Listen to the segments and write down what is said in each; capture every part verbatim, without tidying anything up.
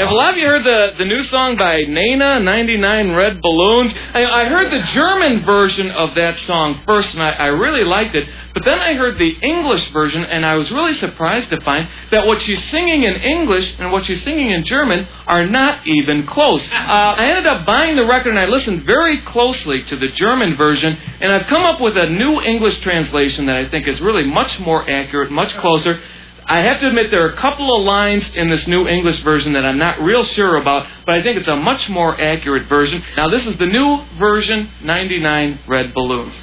Have a lot of you heard the, the new song by Nena, ninety-nine Red Balloons? I, I heard the German version of that song first, and I, I really liked it. But then I heard the English version, and I was really surprised to find that what she's singing in English and what she's singing in German are not even close. Uh, I ended up buying the record, and I listened very closely to the German version, and I've come up with a new English translation that I think is really much more accurate, much closer. I have to admit there are a couple of lines in this new English version that I'm not real sure about, but I think it's a much more accurate version. Now this is the new version, ninety-nine Red Balloons.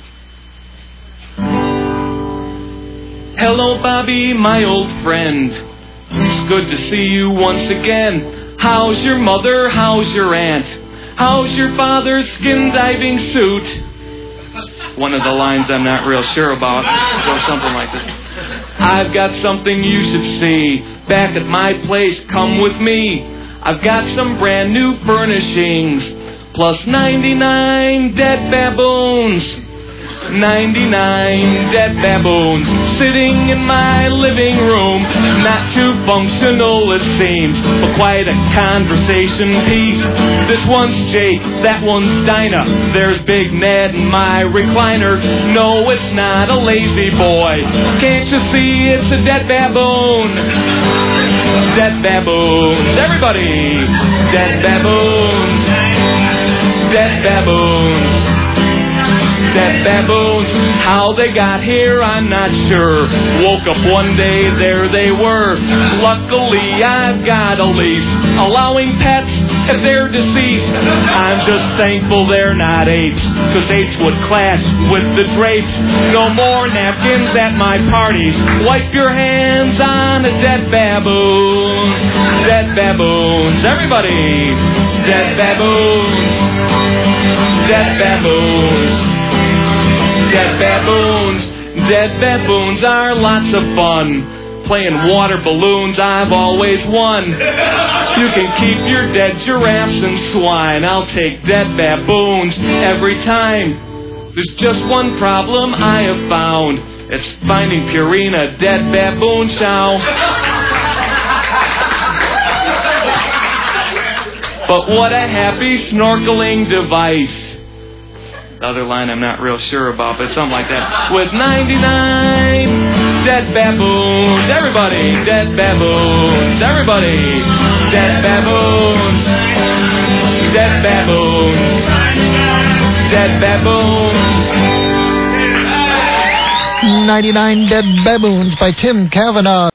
Hello, Bobby, my old friend. It's good to see you once again. How's your mother? How's your aunt? How's your father's skin diving suit? One of the lines I'm not real sure about, or something like this. I've got something you should see. Back at my place, come with me. I've got some brand new furnishings, plus ninety-nine dead baboons. ninety-nine dead baboons sitting in my living room. Not too functional it seems, but quite a conversation piece. This one's Jake, that one's Dinah. There's Big Ned in my recliner. No, it's not a lazy boy. Can't you see it's a dead baboon? Dead baboons, everybody. Dead baboons. Dead baboons. Dead baboons, how they got here I'm not sure. Woke up one day, there they were. Luckily I've got a lease allowing pets if they're deceased. I'm just thankful they're not apes, cause apes would clash with the drapes. No more napkins at my parties. Wipe your hands on a dead baboon. Dead baboons, everybody. Dead baboons. Dead baboons. Dead baboons, dead baboons are lots of fun. Playing water balloons, I've always won. You can keep your dead giraffes and swine. I'll take dead baboons every time. There's just one problem I have found. It's finding Purina dead baboon chow. But what a happy snorkeling device. The other line I'm not real sure about, but something like that. With ninety-nine dead baboons, everybody, dead baboons, everybody, dead baboons, dead baboons, dead baboons. ninety-nine Dead Baboons by Tim Cavanaugh.